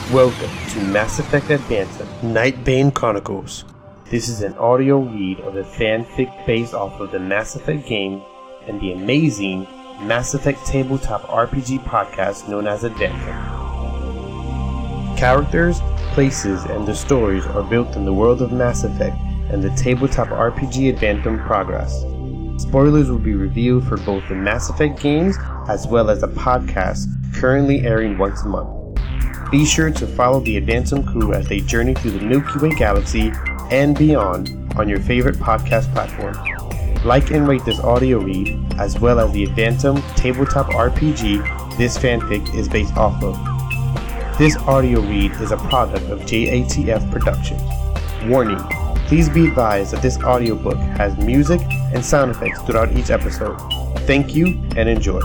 Welcome to Mass Effect Advanced Nightbane Chronicles. This is an audio read of the fanfic based off of the Mass Effect game and the amazing Mass Effect tabletop RPG podcast known as Advanced. Characters, places, and the stories are built in the world of Mass Effect and the tabletop RPG Advanced progress. Spoilers will be revealed for both the Mass Effect games as well as the podcast currently airing once a month. Be sure to follow the Advanced crew as they journey through the Milky Way galaxy and beyond on your favorite podcast platform. Like and rate this audio read as well as the Advanced tabletop RPG this fanfic is based off of. This audio read is a product of JATF Productions. Warning, please be advised that this audiobook has music and sound effects throughout each episode. Thank you and enjoy.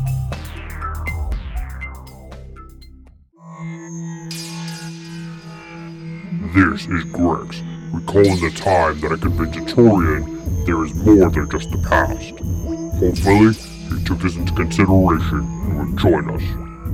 This is Grex, recalling the time that I convinced Turian there is more than just the past. Hopefully, he took this into consideration and will join us.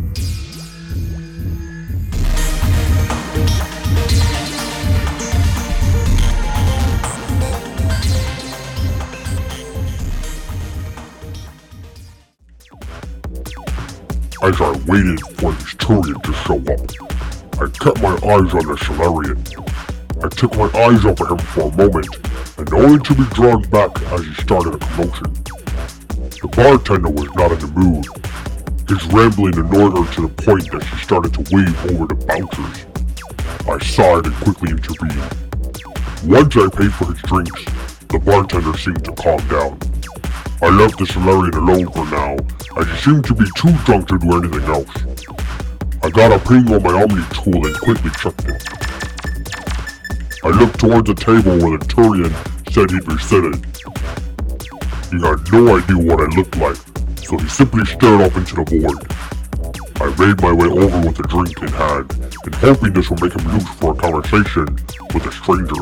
As I waited for this Turian to show up, I kept my eyes on the Salarian. I took my eyes off of him for a moment, and only to be drawn back as he started a commotion. The bartender was not in the mood. His rambling annoyed her to the point that she started to wave over the bouncers. I sighed and quickly intervened. Once I paid for his drinks, the bartender seemed to calm down. I left the Salarian alone for now, as he seemed to be too drunk to do anything else. I got a ping on my Omni tool and quickly checked it. I looked towards the table where the Turian said he'd be sitting. He had no idea what I looked like, so he simply stared off into the void. I made my way over with a drink in hand, and hoping this would make him loose for a conversation with a stranger.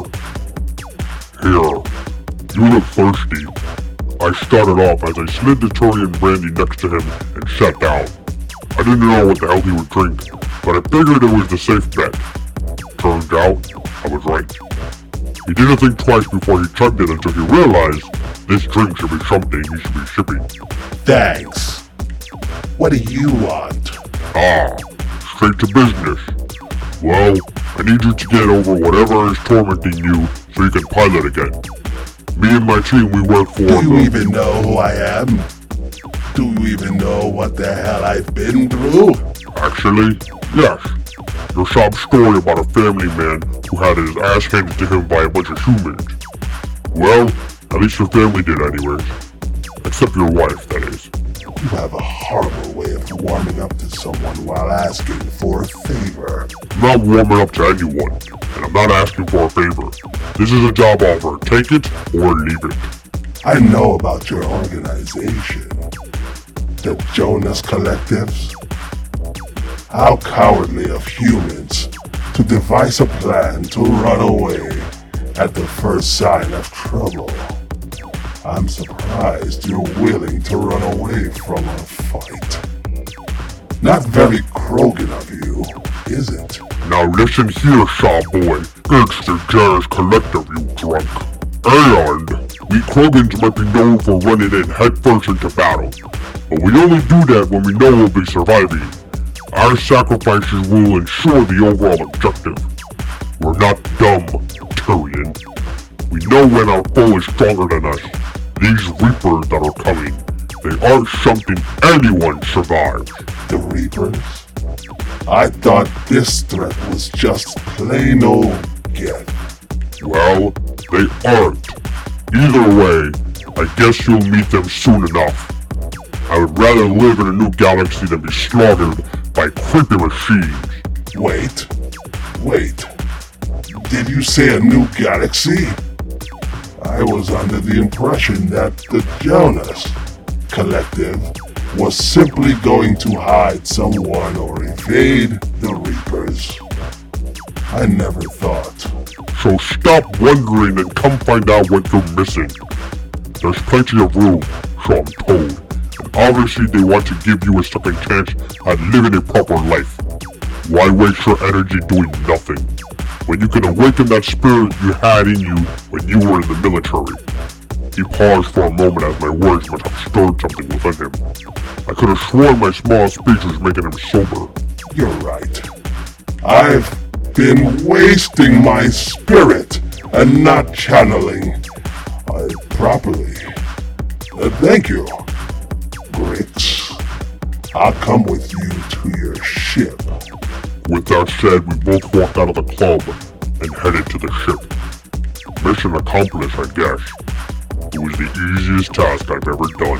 Here, you look thirsty. I started off as I slid the Turian brandy next to him and sat down. I didn't know what the hell he would drink, but I figured it was the safe bet. Turns out, I was right. He didn't think twice before he chugged it until he realized this drink should be something he should be shipping. Thanks. What do you want? Straight to business. Well, I need you to get over whatever is tormenting you so you can pilot again. Me and my team, we work for... Do you even know who I am? Do you even know what the hell I've been through? Actually, yes. Your sob story about a family man who had his ass handed to him by a bunch of humans. Well, at least your family did anyways. Except your wife, that is. You have a horrible way of warming up to someone while asking for a favor. I'm not warming up to anyone, and I'm not asking for a favor. This is a job offer. Take it or leave it. I know about your organization. The Jonas Collectives? How cowardly of humans to devise a plan to run away at the first sign of trouble. I'm surprised you're willing to run away from a fight. Not very Krogan of you, is it? Now listen here, Shaw boy. It's the Jonas Collective, you drunk. And we Krogans might be known for running in headfirst into battle. But we only do that when we know we'll be surviving. Our sacrifices will ensure the overall objective. We're not dumb, Turian. We know when our foe is stronger than us. These Reapers that are coming, they aren't something anyone survives. The Reapers? I thought this threat was just plain old Geth. Well, they aren't. Either way, I guess you'll meet them soon enough. I would rather live in a new galaxy than be slaughtered by creepy machines. Wait. Did you say a new galaxy? I was under the impression that the Jonas Collective was simply going to hide someone or evade the Reapers. I never thought. So stop wondering and come find out what you're missing. There's plenty of room, so I'm told. And obviously they want to give you a second chance at living a proper life. Why waste your energy doing nothing, when you can awaken that spirit you had in you when you were in the military? He paused for a moment as my words must have stirred something within him. I could have sworn my small speech was making him sober. You're right. I've been wasting my spirit and not channeling properly. Thank you, Grix. I'll come with you to your ship. With that said, we both walked out of the club and headed to the ship. Mission accomplished, I guess. It was the easiest task I've ever done.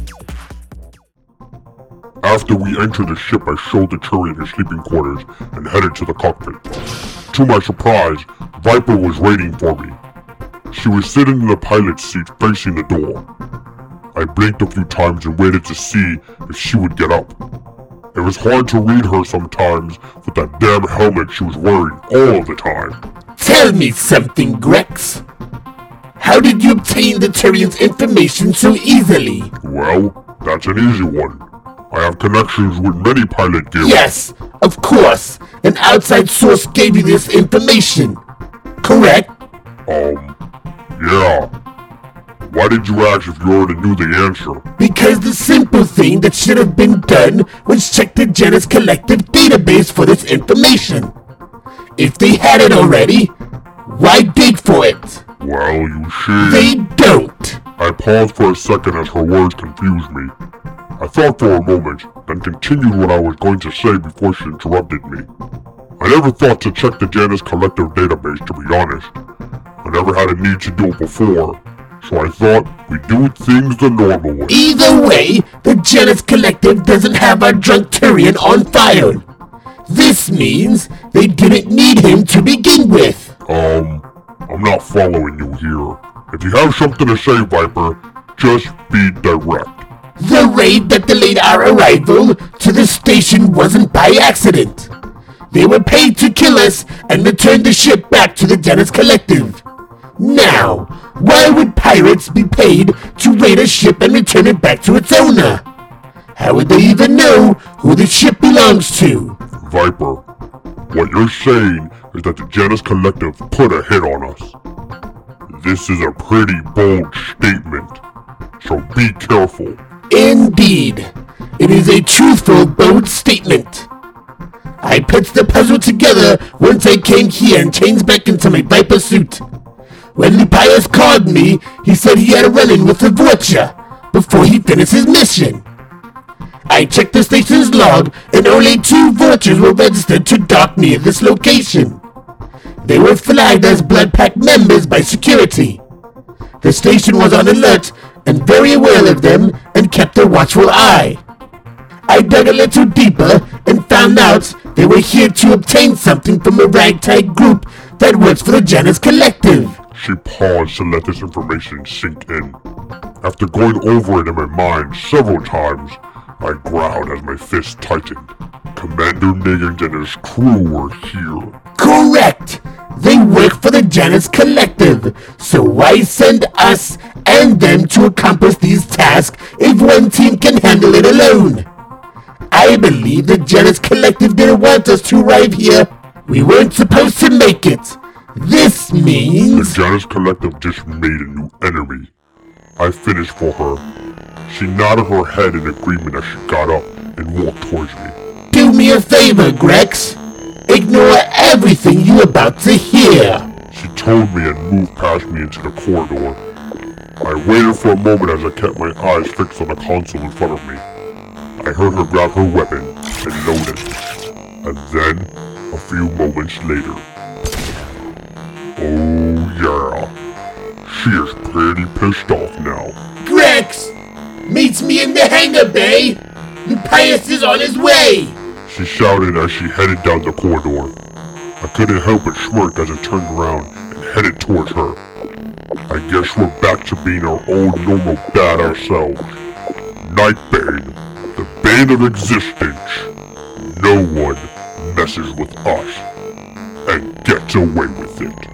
After we entered the ship, I showed the Turian his sleeping quarters and headed to the cockpit. To my surprise, Viper was waiting for me. She was sitting in the pilot's seat facing the door. I blinked a few times and waited to see if she would get up. It was hard to read her sometimes with that damn helmet she was wearing all the time. Tell me something, Grix. How did you obtain the Turian's information so easily? Well, that's an easy one. I have connections with many pilot guilds. Yes, of course. An outside source gave you this information. Correct? Yeah. Why did you ask if you already knew the answer? Because the simple thing that should have been done was check the Janus Collective database for this information. If they had it already, why dig for it? Well, you see... They don't. I paused for a second as her words confused me. I thought for a moment, then continued what I was going to say before she interrupted me. I never thought to check the Janus Collective database, to be honest. I never had a need to do it before, so I thought we'd do things the normal way. Either way, the Janus Collective doesn't have our drunk Turian on file. This means they didn't need him to begin with. I'm not following you here. If you have something to say, Viper, just be direct. The raid that delayed our arrival to the station wasn't by accident. They were paid to kill us and return the ship back to the Janus Collective. Now, why would pirates be paid to raid a ship and return it back to its owner? How would they even know who the ship belongs to? Viper, what you're saying is that the Janus Collective put a hit on us. This is a pretty bold statement, so be careful. Indeed, it is a truthful, bold statement. I put the puzzle together once I came here and changed back into my Viper suit. When Lupius called me, he said he had a run-in with the Vorcha before he finished his mission. I checked the station's log, and only 2 Vorchas were registered to dock near this location. They were flagged as Blood Pack members by security. The station was on alert and very aware of them and kept a watchful eye. I dug a little deeper and found out they were here to obtain something from a ragtag group that works for the Janus Collective. She paused to let this information sink in. After going over it in my mind several times, I growled as my fist tightened. Commander Nagans and his crew were here. Correct! They work for the Janus Collective, so why send us and them to accomplish these tasks if one team can handle it alone? I believe the Janus Collective didn't want us to arrive here. We weren't supposed to make it. This means... The Janus Collective just made a new enemy. I finished for her. She nodded her head in agreement as she got up and walked towards me. Do me a favor, Grex. Ignore everything you're about to hear. She told me and moved past me into the corridor. I waited for a moment as I kept my eyes fixed on the console in front of me. I heard her grab her weapon and load it. And then, a few moments later... Oh yeah, she is pretty pissed off now. Grex! Meets me in the hangar bay! Lupius is on his way! She shouted as she headed down the corridor. I couldn't help but smirk as I turned around and headed towards her. I guess we're back to being our old normal badass selves. Nightbane, the bane of existence. No one messes with us and gets away with it.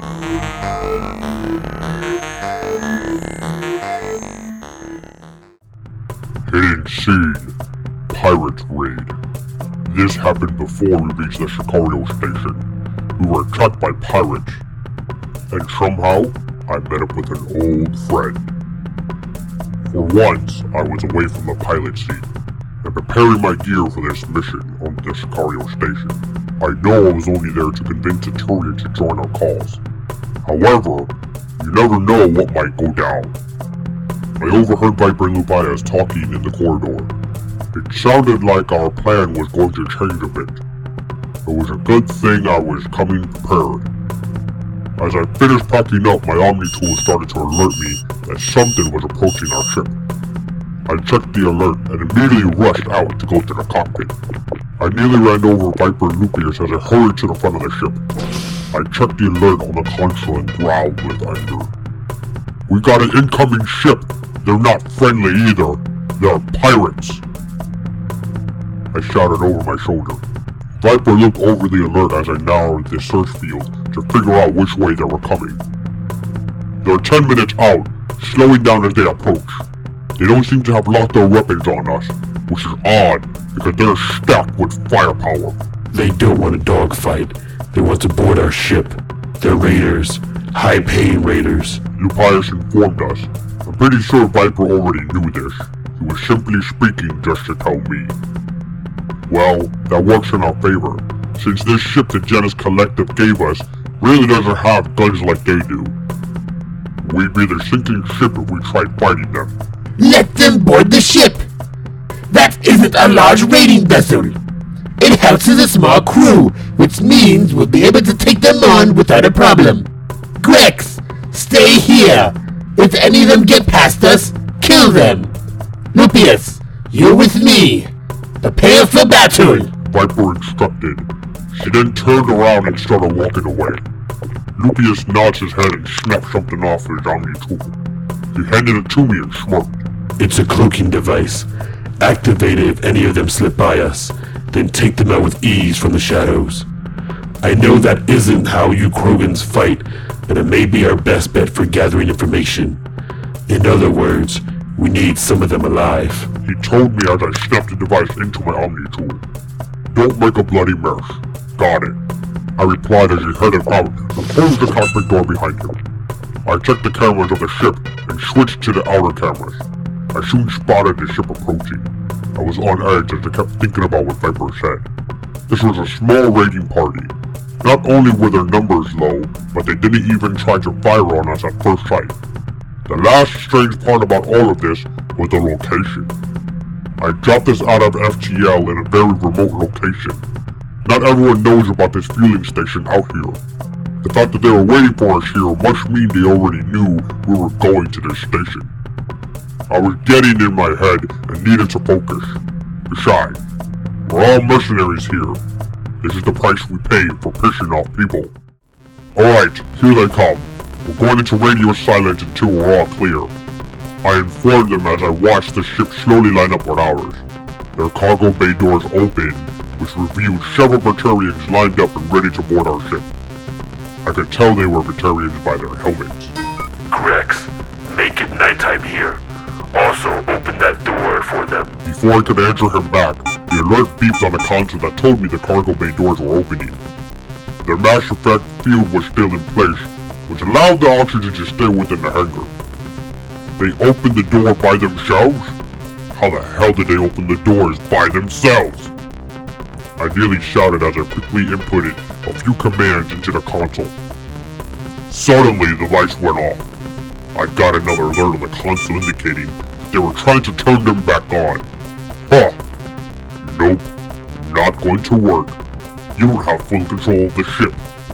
Hidden Scene, Pirate Raid. This happened before we reached the Sicario station. We were attacked by pirates. And somehow, I met up with an old friend. For once, I was away from the pilot seat and preparing my gear for this mission on the Sicario station. I know I was only there to convince a Turian to join our cause. However, you never know what might go down. I overheard Viper and Lupias talking in the corridor. It sounded like our plan was going to change a bit. It was a good thing I was coming prepared. As I finished packing up, my Omni tool started to alert me that something was approaching our ship. I checked the alert and immediately rushed out to go to the cockpit. I nearly ran over Viper and Lupias as I hurried to the front of the ship. I checked the alert on the console and growled with anger. We got an incoming ship. They're not friendly either. They're pirates. I shouted over my shoulder. Viper looked over the alert as I narrowed the search field to figure out which way they were coming. They're 10 minutes out, slowing down as they approach. They don't seem to have locked their weapons on us, which is odd because they're stacked with firepower. They don't want a dogfight. They want to board our ship. They're raiders. High-paying raiders. Lupias informed us. I'm pretty sure Viper already knew this. He was simply speaking just to tell me. Well, that works in our favor, since this ship the Janus Collective gave us really doesn't have guns like they do. We'd be the sinking ship if we tried fighting them. Let them board the ship! That isn't a large raiding vessel. It houses a small crew, which means we'll be able to take them on without a problem. Grex, stay here. If any of them get past us, kill them. Lupias, you're with me. Prepare for battle! Viper instructed. She then turned around and started walking away. Lupias nods his head and snapped something off his Omni tool. He handed it to me and smirked. It's a cloaking device. Activate it if any of them slip by us, then take them out with ease from the shadows. I know that isn't how you Krogans fight, but it may be our best bet for gathering information. In other words, we need some of them alive. He told me as I snapped the device into my Omni tool. Don't make a bloody mess. Got it. I replied as he headed out and closed the cockpit door behind him. I checked the cameras of the ship and switched to the outer cameras. I soon spotted the ship approaching. I was on edge as I kept thinking about what Viper said. This was a small raiding party. Not only were their numbers low, but they didn't even try to fire on us at first sight. The last strange part about all of this was the location. I dropped this out of FTL in a very remote location. Not everyone knows about this fueling station out here. The fact that they were waiting for us here must mean they already knew we were going to this station. I was getting in my head and needed to focus. Besides, we're all mercenaries here. This is the price we pay for pissing off people. Alright, here they come. We're going into radio silence until we're all clear. I informed them as I watched the ship slowly line up with ours. Their cargo bay doors opened, which revealed several Batarians lined up and ready to board our ship. I could tell they were Batarians by their helmets. Grex, make it nighttime here. Also, open that door for them. Before I could answer him back, the alert beeped on the console that told me the cargo bay doors were opening. Their mass effect field was still in place, which allowed the oxygen to stay within the hangar. They opened the door by themselves? How the hell did they open the doors by themselves? I nearly shouted as I quickly inputted a few commands into the console. Suddenly, the lights went off. I got another alert on the console indicating that they were trying to turn them back on. Huh. Nope. Not going to work. You don't have full control of the ship,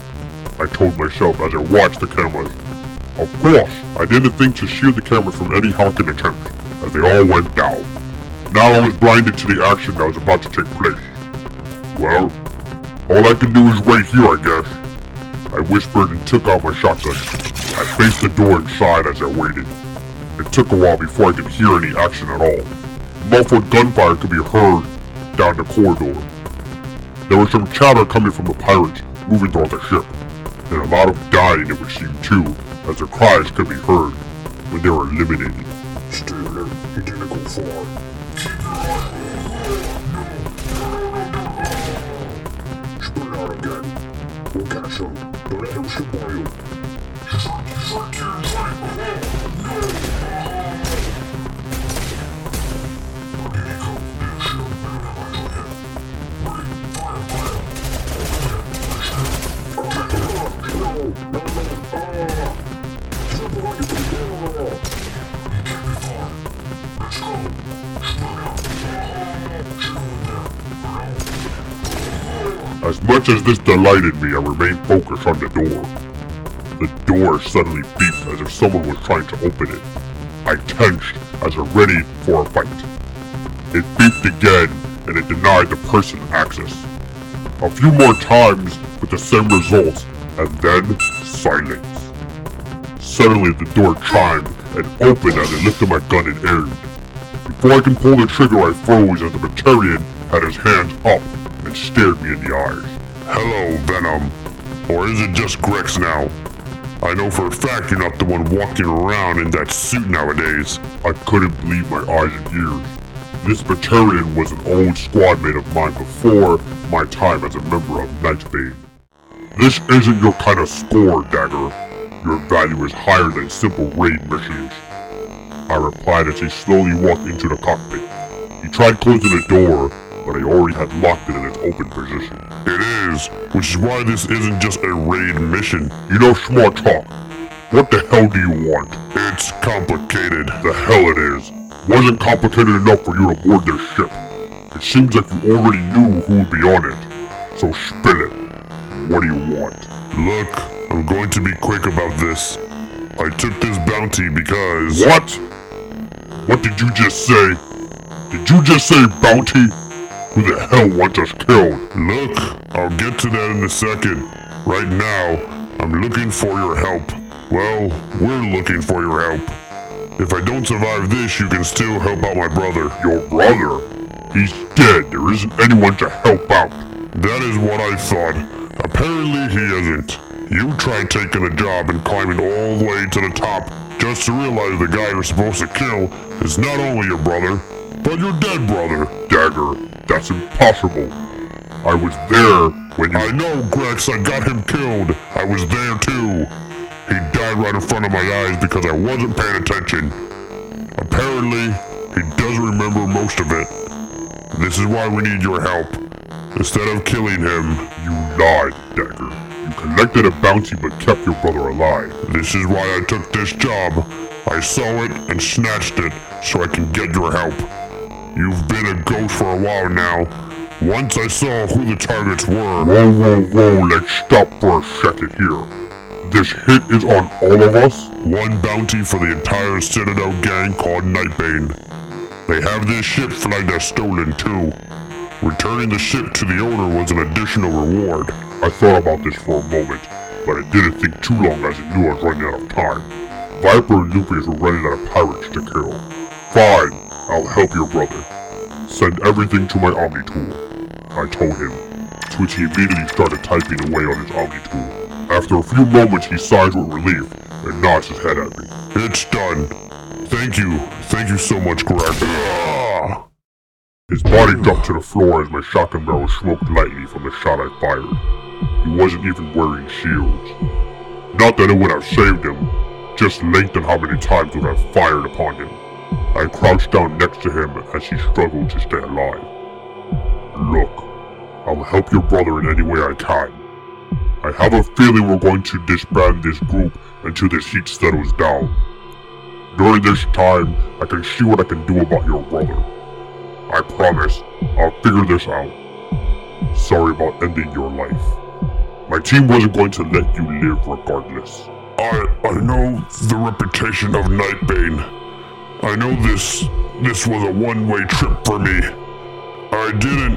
I told myself as I watched the cameras. Of course, I didn't think to shield the cameras from any hacking attempts, as they all went down. Now I was blinded to the action that was about to take place. Well, all I can do is wait here, I guess. I whispered and took out my shotgun. I faced the door inside as I waited. It took a while before I could hear any action at all. Muffled gunfire could be heard down the corridor. There was some chatter coming from the pirates moving toward the ship, and a lot of dying it would seem too, as their cries could be heard when they were eliminated. Stay alert, he didn't go far. again. We'll catch him. Don't let him ship on you. As much as this delighted me, I remained focused on the door. The door suddenly beeped as if someone was trying to open it. I tensed as if ready for a fight. It beeped again, and it denied the person access. A few more times with the same results, and then silence. Suddenly the door chimed and opened as I lifted my gun and aimed. Before I can pull the trigger, I froze as the Batarian had his hands up and stared me in the eyes. Hello, Venom. Or is it just Grex now? I know for a fact you're not the one walking around in that suit nowadays. I couldn't believe my eyes and ears. This Batarian was an old squad mate of mine before my time as a member of Nightbane. This isn't your kind of score, Dagger. Your value is higher than simple raid missions. I replied as he slowly walked into the cockpit. He tried closing the door, but I already had locked it in its open position. It is, which is why this isn't just a raid mission. You know, smart talk. What the hell do you want? It's complicated. The hell it is. Wasn't complicated enough for you to board this ship. It seems like you already knew who would be on it. So spill it. What do you want? Look, I'm going to be quick about this. I took this bounty because... What? What did you just say? Did you just say bounty? Who the hell wants us killed? Look, I'll get to that in a second. Right now, I'm looking for your help. Well, we're looking for your help. If I don't survive this, you can still help out my brother. Your brother? He's dead. There isn't anyone to help out. That is what I thought. Apparently he isn't. You tried taking a job and climbing all the way to the top just to realize the guy you're supposed to kill is not only your brother, but your dead brother. Dagger, that's impossible. I was there when you... I know, Grex, I got him killed. I was there too. He died right in front of my eyes because I wasn't paying attention. Apparently, he doesn't remember most of it. This is why we need your help. Instead of killing him, you lied, Dagger. You collected a bounty but kept your brother alive. This is why I took this job. I saw it and snatched it so I can get your help. You've been a ghost for a while now. Once I saw who the targets were... Whoa, let's stop for a second here. This hit is on all of us? One bounty for the entire Citadel gang called Nightbane. They have this ship flagged as stolen too. Returning the ship to the owner was an additional reward. I thought about this for a moment, but I didn't think too long as I knew I was running out of time. Viper and Nucleus were running out of pirates to kill. Fine, I'll help your brother. Send everything to my Omni tool. I told him, to which he immediately started typing away on his Omni tool. After a few moments, he sighs with relief and nods his head at me. It's done. Thank you so much, Grex. His body dropped to the floor as my shotgun barrel smoked lightly from the shot I fired. He wasn't even wearing shields. Not that it would have saved him, just lengthened how many times would have fired upon him. I crouched down next to him as he struggled to stay alive. Look, I'll help your brother in any way I can. I have a feeling we're going to disband this group until this heat settles down. During this time, I can see what I can do about your brother. I promise, I'll figure this out. Sorry about ending your life. My team wasn't going to let you live regardless. I know the reputation of Nightbane. I know this was a one-way trip for me. I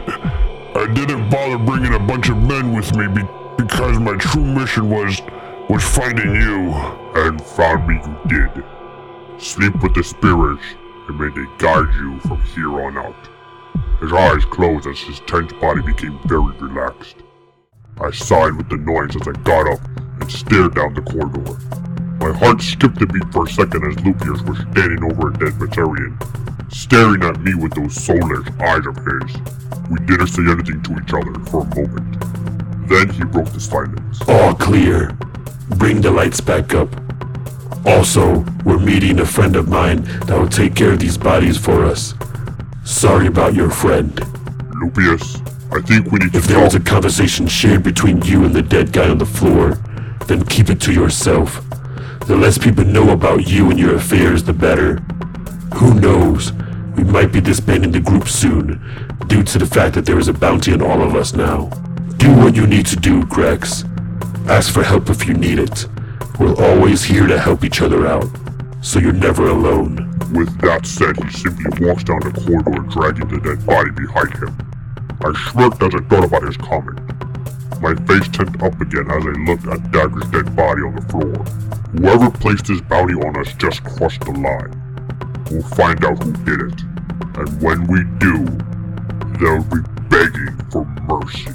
didn't bother bringing a bunch of men with me because my true mission was finding you. And found me you did. Sleep with the spirits, and may they guide you from here on out. His eyes closed as his tense body became very relaxed. I sighed with annoyance as I got up and stared down the corridor. My heart skipped a beat for a second as Lucius was standing over a dead Batarian, staring at me with those soulless eyes of his. We didn't say anything to each other for a moment. Then he broke the silence. All clear. Bring the lights back up. Also, we're meeting a friend of mine that will take care of these bodies for us. Sorry about your friend. Lupius, I think we need to If there was a conversation shared between you and the dead guy on the floor, then keep it to yourself. The less people know about you and your affairs, the better. Who knows? We might be disbanding the group soon, due to the fact that there is a bounty on all of us now. Do what you need to do, Grex. Ask for help if you need it. We're always here to help each other out, so you're never alone. With that said, he simply walks down the corridor, dragging the dead body behind him. I smirked as I thought about his comment. My face turned up again as I looked at Dagger's dead body on the floor. Whoever placed this bounty on us just crossed the line. We'll find out who did it, and when we do, they'll be begging for mercy.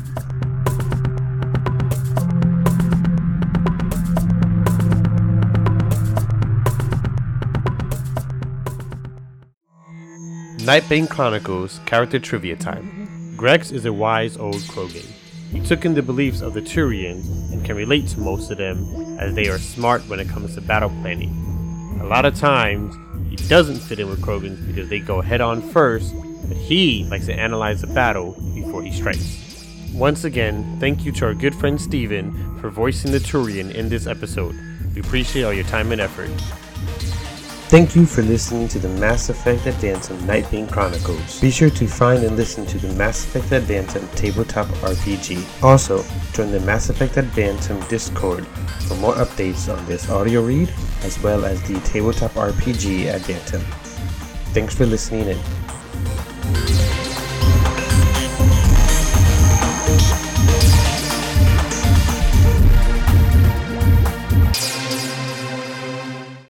Nightbane Chronicles Character Trivia Time. Grex is a wise old Krogan. He took in the beliefs of the Turians and can relate to most of them, as they are smart when it comes to battle planning. A lot of times, he doesn't fit in with Krogans because they go head on first, but he likes to analyze the battle before he strikes. Once again, thank you to our good friend Steven for voicing the Turian in this episode. We appreciate all your time and effort. Thank you for listening to the Mass Effect Advanced Nightbane Chronicles. Be sure to find and listen to the Mass Effect Advanced Tabletop RPG. Also, join the Mass Effect Advanced Discord for more updates on this audio read, as well as the Tabletop RPG Advanced. Thanks for listening in.